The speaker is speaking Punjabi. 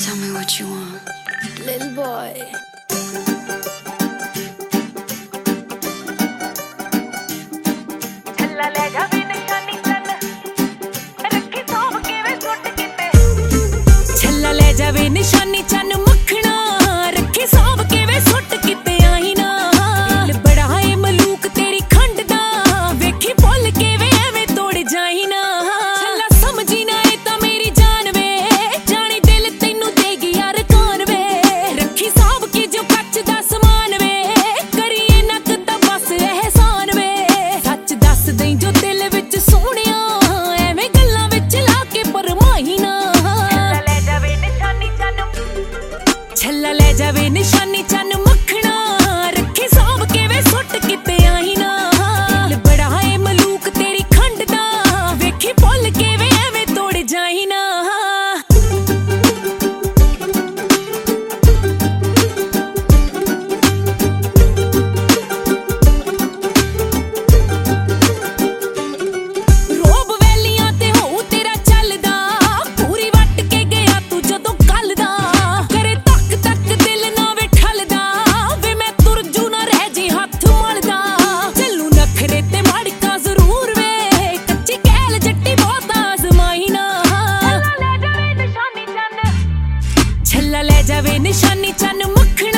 Tell me what you want, little boy. ਛੱਲਾ ਲੈ ਜਾਵੇ ਨਿਸ਼ਾਨੀ ਚੰਨ ਰੱਖੀ ਸੌਂਪ ਕੇ ਵੇ ਸੁੱਟ ਕਿਤੇ ਛੱਲਾ ਲੈ ਜਾਵੇ ਨਿਸ਼ਾਨੀ ਚੰਨ ਮੱਖਣਾ ਰੱਖੀ ਸੌਂਪ ਕੇ ਵੇ ਸੁੱਟ ਕਿਤੇ ਆਈ ਨਾ ਦਿਲ ਬੜਾ ਏ ਮਲੂਕ ਤੇਰੀ ਖੰਡ ਦਾ ਵੇਖੀ ਭੁੱਲ ਕੇ ਵੇ ਐਵੇਂ ਤੋੜ ਜਾਈ ਨਾ ਛੱਲਾ ਸਮਝੀ ਨਾ ਇਹ ਤਾਂ ਮੇਰੀ ਜਾਨ ਵੇ ਜਾਣੀ ਦਿਲ ਤੈਨੂੰ ਦੇਗੀ ਯਾਰ ਕੌਣ ਵੇ ਰੱਖੀ ਸੌਂਪ ਕੇ ਜੋ ਕੱਚ ਦਾ ਸਮਾਨ ਵੇ ਕਰੀਏ ਨੱਕ ਤਾਂ ਬਸ ਅਹਿਸਾਨ ਵੇ ਸੱਚ ਦੱਸ ਦਈ ਜੋ ਦਿਲ ਵਿੱਚ ਸੋਹਣਿਆ ਐਵੇਂ ਗੱਲਾਂ ਵਿੱਚ ਲਾ ਕੇ ਪਰਮਾਈ ਨਾ ਛੱਲਾ ਲੈ ਜਾਵੇ ਨਿਸ਼ਾਨੀ ਚੰਨ ਮੱਖਣਾ ਰੱਖੀ ਸੌਂਪ ਕੇ ਵੇ ਸੁੱਟ ਕਿਤੇ ਆਈ ਨਾ ਦਿਲ ਬੜਾ ਏ ਮਲੂਕ ਤੇਰੀ ਖੰਡ ਦਾ ਵੇਖੀ ਭੁੱਲ ਕੇ ਵੇ ਐਵੇਂ ਤੋੜ ਜਾਈ ਨਾ ਰੋਬ ਵੈਲੀਆਂ ਤੇ ਹੋਊ ਤੇਰਾ ਚੱਲਦਾ ਪੂਰੀ ਵੱਟ ਕੇ ਗਿਆ ਤੂੰ ਜਦੋਂ ਕੱਲ ਦਾ ਕਰੇ ਤੱਕ ਤੱਕ ਦਿਲ ਨਾ ਵੇ ਠੱਲਦਾ ਵੇ ਮੈਂ ਤੁਰ ਜੂ ਨਾ ਰਹਿ ਜੀ ਹੱਥ ਮਲਦਾ ਚੱਲੂ ਨਖਰੇ ਤੇ ਮਾੜਕਾ ਜ਼ਰੂਰ ਵੇ ਕੱਚੀ ਕਹਿਲ ਜੱਟੀ ਬਹੁਤ ਆਜ਼ਮਾਈ ਨਾ ਲੈ ਜਾਵੇ ਨਿਸ਼ਾਨੀ ਚੰਨ ਛੱਲਾ ਲੈ ਜਾਵੇ ਨਿਸ਼ਾਨੀ ਚੰਨ ਮੱਖਣਾ